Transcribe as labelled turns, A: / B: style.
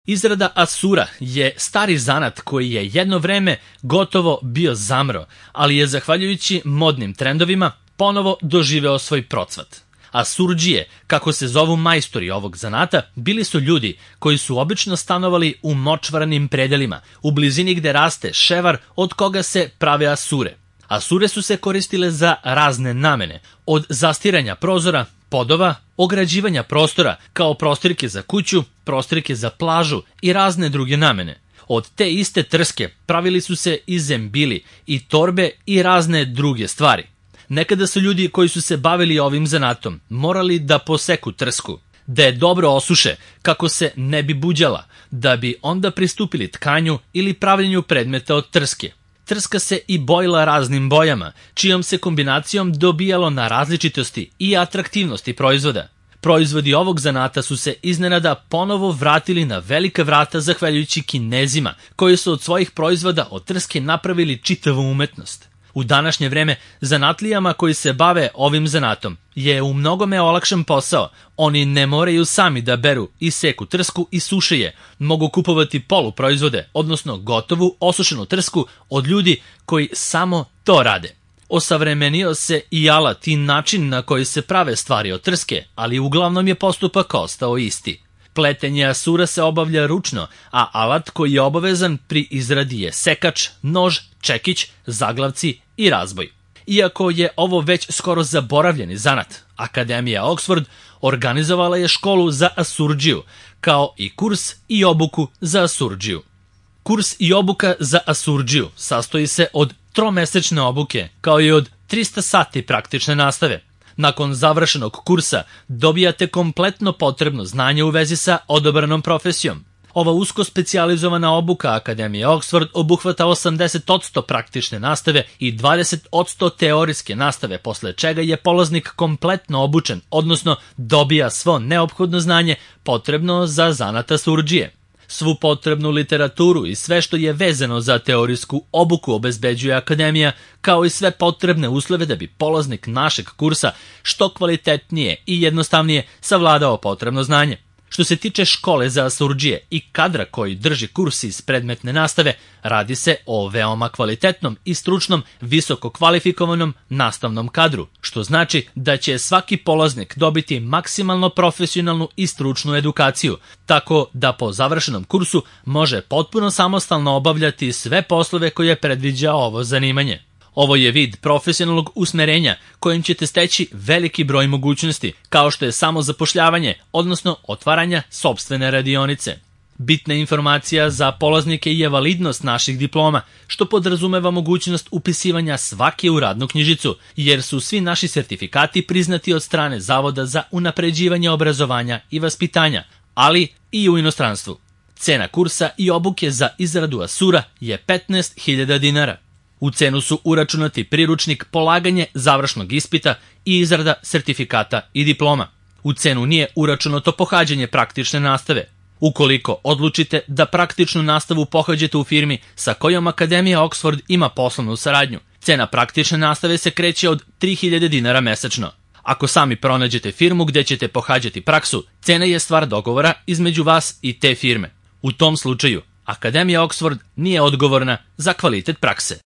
A: Izrada asura je stari zanat koji je jedno vreme gotovo bio zamro, ali je zahvaljujući modnim trendovima ponovo doživeo svoj procvat. Asurdžije, kako se zovu majstori ovog zanata, bili su ljudi koji su obično stanovali u močvaranim predelima, u blizini gde raste ševar od koga se prave asure. Asure su se koristile za razne namene, od zastiranja prozora, podova, ograđivanja prostora kao prostirke za kuću, prostirke za plažu i razne druge namene. Od te iste trske pravili su se i zembili, i torbe i razne druge stvari. Nekada su ljudi koji su se bavili ovim zanatom morali da poseku trsku, da je dobro osuše kako se ne bi buđala, da bi onda pristupili tkanju ili pravljenju predmeta od trske. Trska se i bojila raznim bojama, čijom se kombinacijom dobijalo na različitosti i atraktivnosti proizvoda. Proizvodi ovog zanata su se iznenada ponovo vratili na velika vrata zahvaljujući Kinezima, koji su od svojih proizvoda od trske napravili čitavu umetnost. U današnje vreme zanatlijama koji se bave ovim zanatom je u mnogome olakšan posao. Oni ne moraju sami da beru i seku trsku i suše je. Mogu kupovati poluproizvode, odnosno gotovu osušenu trsku od ljudi koji samo to rade. Osavremenio se i alat i način na koji se prave stvari od trske, ali uglavnom je postupak ostao isti. Pletenje asura se obavlja ručno, a alat koji je obavezan pri izradi je sekač, nož, čekić, zaglavci i razboj. Iako je ovo već skoro zaboravljeni zanat, Akademija Oxford organizovala je školu za asurdžiju, kao i kurs i obuku za asurdžiju. Kurs i obuka za asurdžiju sastoji se od tromesečne obuke, kao i od 300 sati praktične nastave. Nakon završenog kursa dobijate kompletno potrebno znanje u vezi sa odabranom profesijom. Ova usko specijalizovana obuka Akademije Oxford obuhvata 80% praktične nastave i 20% teorijske nastave, posle čega je polaznik kompletno obučen, odnosno dobija svo neophodno znanje potrebno za zanat asurdžije. Svu potrebnu literaturu i sve što je vezano za teorijsku obuku obezbeđuje Akademija, kao i sve potrebne uslove da bi polaznik našeg kursa što kvalitetnije i jednostavnije savladao potrebno znanje. Što se tiče škole za asurdžije i kadra koji drži kurs iz predmetne nastave, radi se o veoma kvalitetnom i stručnom, visoko kvalifikovanom nastavnom kadru, što znači da će svaki polaznik dobiti maksimalno profesionalnu i stručnu edukaciju, tako da po završenom kursu može potpuno samostalno obavljati sve poslove koje predviđa ovo zanimanje. Ovo je vid profesionalnog usmerenja kojim ćete steći veliki broj mogućnosti, kao što je samozapošljavanje, odnosno otvaranja sopstvene radionice. Bitna informacija za polaznike je validnost naših diploma, što podrazumeva mogućnost upisivanja svake u radnu knjižicu, jer su svi naši sertifikati priznati od strane Zavoda za unapređivanje obrazovanja i vaspitanja, ali i u inostranstvu. Cena kursa i obuke za izradu asura je 15.000 dinara. U cenu su uračunati priručnik, polaganje završnog ispita i izrada sertifikata i diploma. U cenu nije uračunato pohađanje praktične nastave. Ukoliko odlučite da praktičnu nastavu pohađate u firmi sa kojom Akademija Oxford ima poslovnu saradnju, cena praktične nastave se kreće od 3.000 dinara mesečno. Ako sami pronađete firmu gde ćete pohađati praksu, cena je stvar dogovora između vas i te firme. U tom slučaju, Akademija Oxford nije odgovorna za kvalitet prakse.